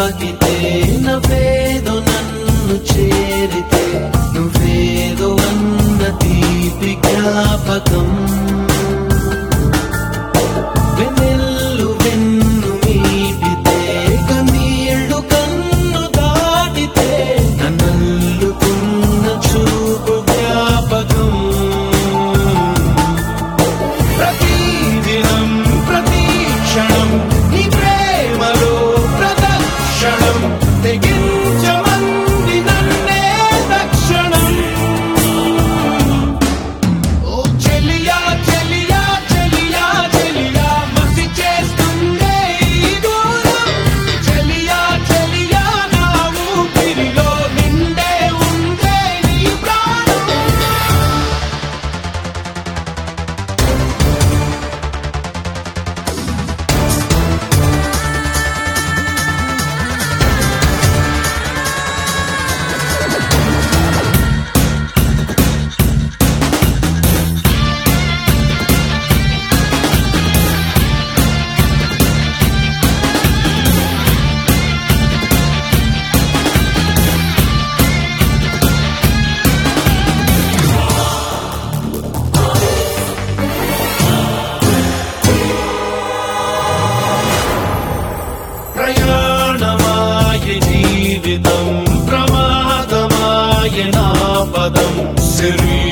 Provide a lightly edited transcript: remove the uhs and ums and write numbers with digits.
తాకితే నవ్వేదో నన్ను చేరితే నువ్వేదో అన్న తీపి జ్ఞాపకం వెన్నెల్లు వెన్ను మీటితే కన్నీళ్లు కన్ను దాటితే నన్నల్లుకున్న చూపు జ్ఞాపకం ప్రతిదినం ప్రతి క్షణం నీ ప్రేమలో ప్రదక్షిణం తెగించమంది నన్నే తక్షణం ఓ చెలియా చెలియా చెలియా చెలియా మసి చేస్తుందే ఈ దూరం చెలియా చెలియా నా ఊపిరిలో నిండే ఉందే నీ ప్రాణం ప్రయాణమాయ జీవితం ప్రమాదమాయ నా పదం శరీరం